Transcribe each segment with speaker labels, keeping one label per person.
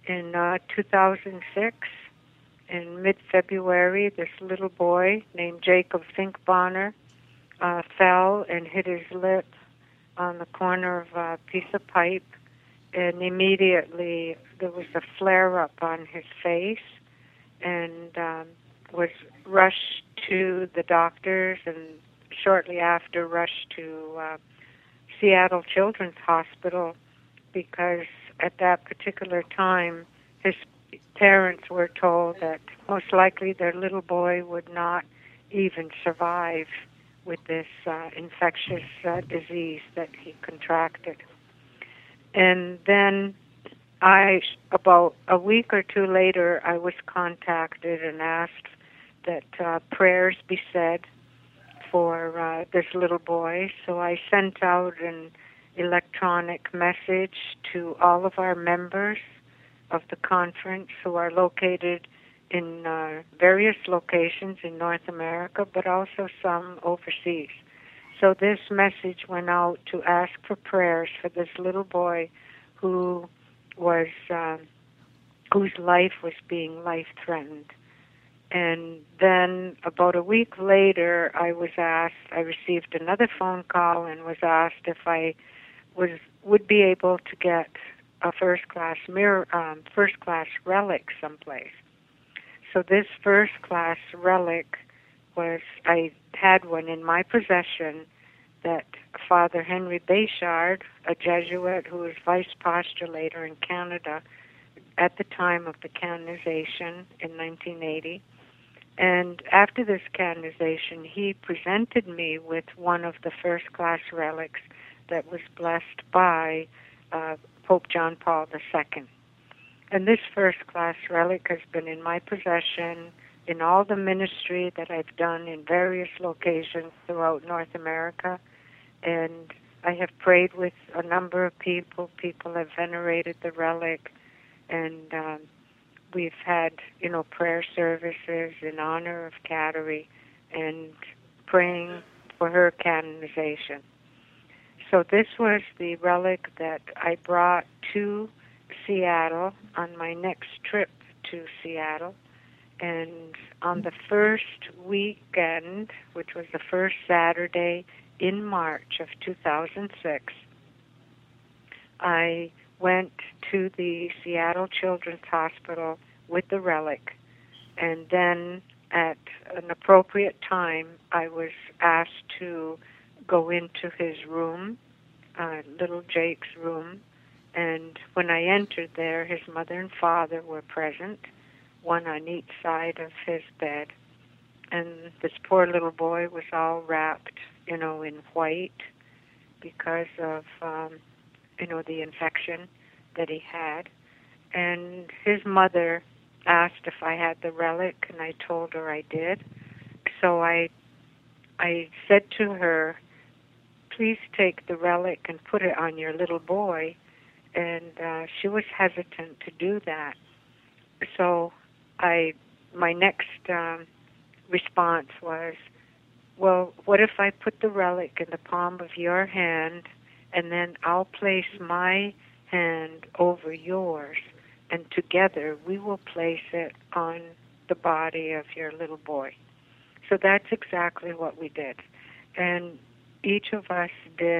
Speaker 1: in 2006, in mid-February, this little boy named Jacob Finkbonner fell and hit his lip on the corner of a piece of pipe, and immediately there was a flare-up on his face, and was rushed to the doctors, and shortly after rushed to Seattle Children's Hospital, because at that particular time his parents were told that most likely their little boy would not even survive with this infectious disease that he contracted. And then about a week or two later, I was contacted and asked that prayers be said for this little boy. So I sent out an electronic message to all of our members of the conference who are located in various locations in North America, but also some overseas. So this message went out to ask for prayers for this little boy who was whose life was being life-threatened. And then about a week later, I received another phone call and was asked if I would be able to get a first-class relic someplace. So this first-class relic I had one in my possession that Father Henry Béchard, a Jesuit who was vice postulator in Canada at the time of the canonization in 1980, and after this canonization, he presented me with one of the first-class relics that was blessed by Pope John Paul II. And this first-class relic has been in my possession in all the ministry that I've done in various locations throughout North America. And I have prayed with a number of people. People have venerated the relic, and we've had, prayer services in honor of Kateri and praying for her canonization. So this was the relic that I brought to Seattle on my next trip to Seattle. And on the first weekend, which was the first Saturday in March of 2006, I went to the Seattle Children's Hospital with the relic. And then at an appropriate time, I was asked to go into his room, little Jake's room. And when I entered there, his mother and father were present, one on each side of his bed. And this poor little boy was all wrapped, in white because of, the infection that he had. And his mother asked if I had the relic, and I told her I did. So I said to her, please take the relic and put it on your little boy. And she was hesitant to do that. So my next response was, well, what if I put the relic in the palm of your hand, and then I'll place my hand over yours, and together we will place it on the body of your little boy. So that's exactly what we did. And each of us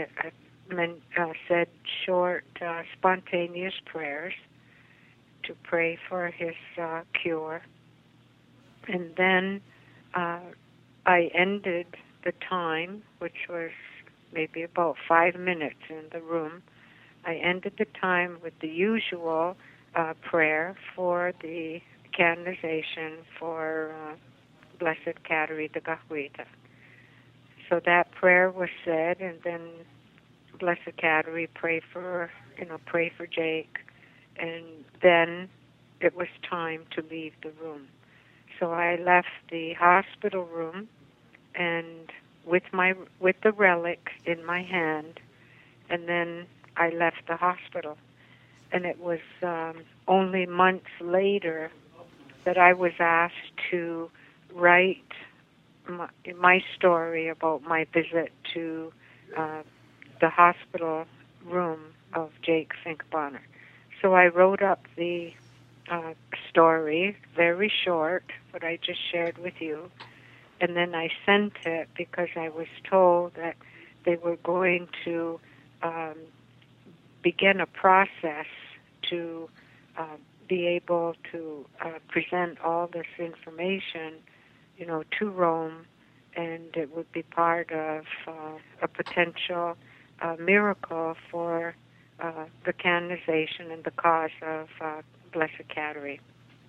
Speaker 1: said short, spontaneous prayers to pray for his cure. And then I ended the time, which was maybe about 5 minutes in the room. I ended the time with the usual prayer for the canonization for Blessed Kateri Tekakwitha. So that prayer was said, and then Blessed Kateri pray for Jake, and then it was time to leave the room. So I left the hospital room, and with the relic in my hand, and then I left the hospital. And it was only months later that I was asked to write my story about my visit to the hospital room of Jake Finkbonner. So I wrote up the story, very short, what I just shared with you. And then I sent it because I was told that they were going to begin a process to be able to present all this information, to Rome, and it would be part of a potential miracle for the canonization and the cause of Blessed Kateri.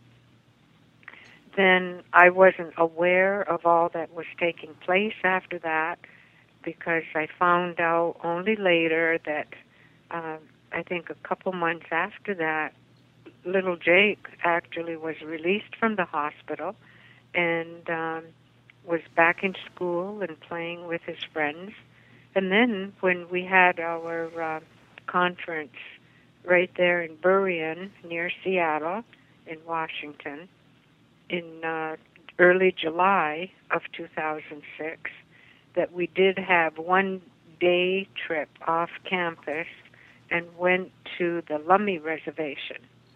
Speaker 1: Then I wasn't aware of all that was taking place after that, because I found out only later that I think a couple months after that, little Jake actually was released from the hospital and was back in school and playing with his friends. And then when we had our conference right there in Burien near Seattle in Washington in early July of 2006, that we did have one day trip off campus and went to the Lummi Reservation.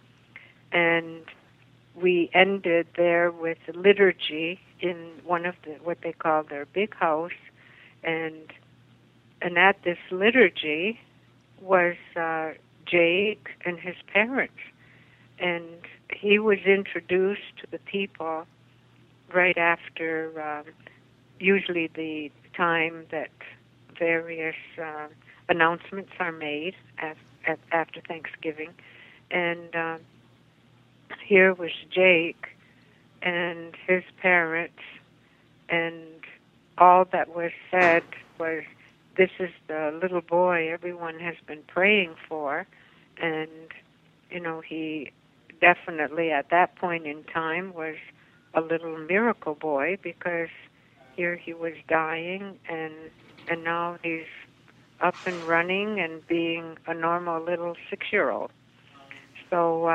Speaker 1: And we ended there with a liturgy in one of what they call their big house. And at this liturgy was Jake and his parents. And he was introduced to the people right after usually the time that various announcements are made after Thanksgiving. And here was Jake and his parents, and all that was said was, "This is the little boy everyone has been praying for." And, he definitely at that point in time was a little miracle boy, because here he was dying, and now he's up and running and being a normal little 6-year-old. So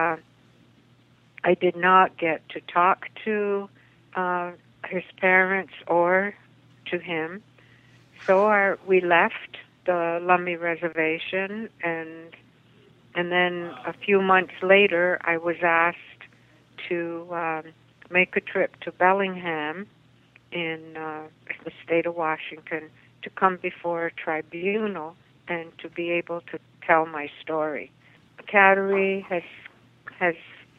Speaker 1: I did not get to talk to his parents or to him. So we left the Lummi Reservation, and then a few months later, I was asked to make a trip to Bellingham in the state of Washington to come before a tribunal and to be able to tell my story. Kateri has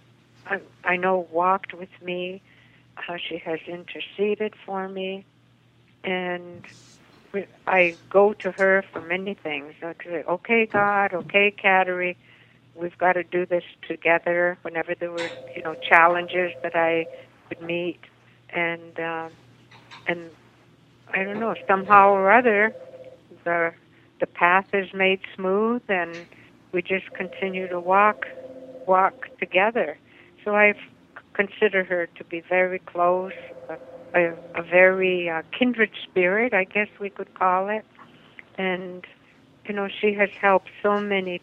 Speaker 1: I know, walked with me. She has interceded for me, and I go to her for many things. I say, "Okay, God, okay, Kateri, we've got to do this together." Whenever there were, challenges that I would meet, and I don't know, somehow or other, the path is made smooth, and we just continue to walk together. So I consider her to be very close, a very kindred spirit, I guess we could call it. And she has helped so many,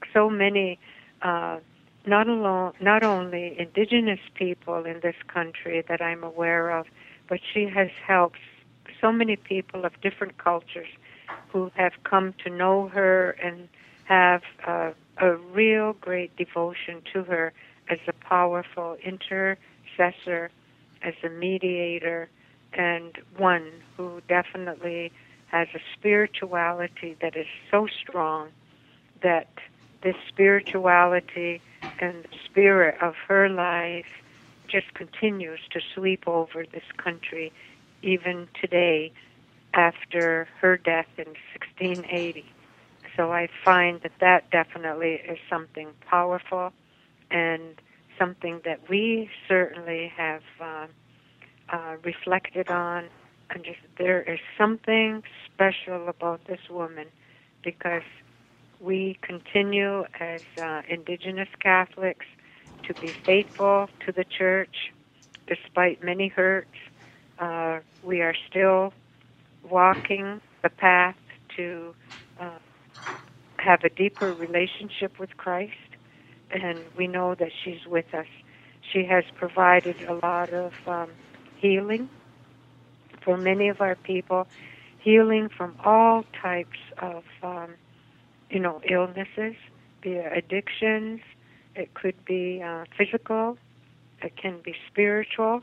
Speaker 1: not only indigenous people in this country that I'm aware of, but she has helped so many people of different cultures who have come to know her and have a real great devotion to her as a powerful intercessor, as a mediator, and one who definitely has a spirituality that is so strong that this spirituality and the spirit of her life just continues to sweep over this country even today after her death in 1680. So I find that definitely is something powerful and something that we certainly have reflected on. And just there is something special about this woman, because we continue as Indigenous Catholics to be faithful to the Church despite many hurts. We are still walking the path to have a deeper relationship with Christ, and we know that she's with us. She has provided a lot of healing for many of our people, healing from all types of illnesses, be it addictions, It could be physical. It can be spiritual,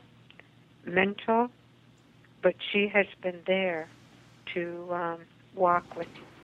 Speaker 1: mental. But she has been there to walk with